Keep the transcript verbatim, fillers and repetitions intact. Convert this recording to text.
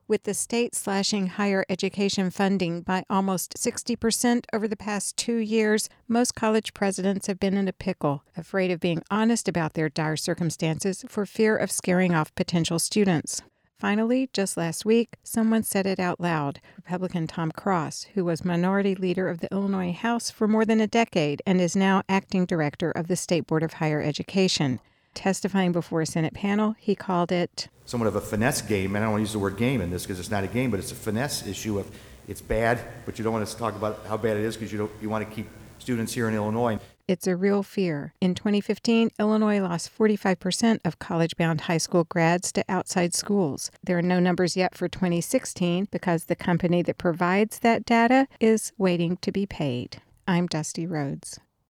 With the state slashing higher education funding by almost sixty percent over the past two years, most college presidents have been in a pickle, afraid of being honest about their dire circumstances for fear of scaring off potential students. Finally, just last week, someone said it out loud. Republican Tom Cross, who was minority leader of the Illinois House for more than a decade and is now acting director of the State Board of Higher Education. Testifying before a Senate panel, he called it somewhat of a finesse game, and I don't want to use the word game in this because it's not a game, but it's a finesse issue of it's bad, but you don't want to talk about how bad it is because you don't you want to keep students here in Illinois. It's a real fear. In twenty fifteen, Illinois lost forty-five percent of college-bound high school grads to outside schools. There are no numbers yet for twenty sixteen because the company that provides that data is waiting to be paid. I'm Dusty Rhodes.